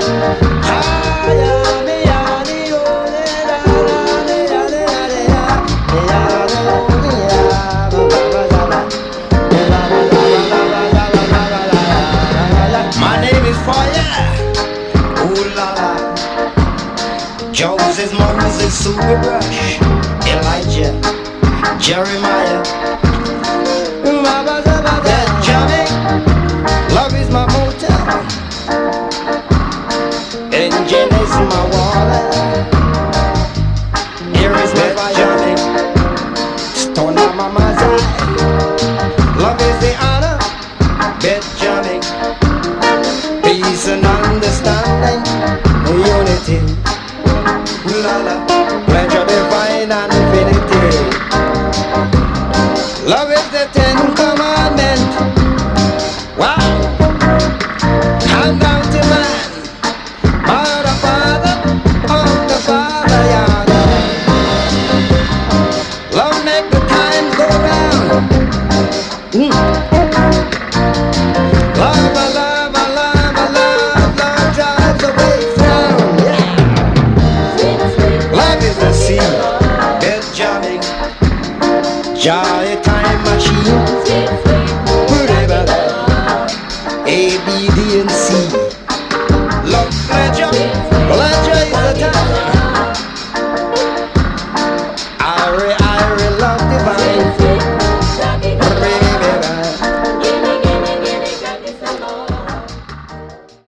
My name is Fire. Ooh la la. Joseph, Moses, Super Rush, Elijah, Jeremiah. Benjamin, love is my motel. Engine is my water. Here is my Benjamin. Stone on my mazai. Love is the honor. Benjamin. Peace and understanding. Unity. Lala. Pleasure divine and infinity. Love is the 10 commandment. Wow. Come down to man. Father, Father, of the Father, Yada. Love make the time go round. Love, love, love, love, love drives away frown. Yeah. Love is the sea. Benjamin. Joy.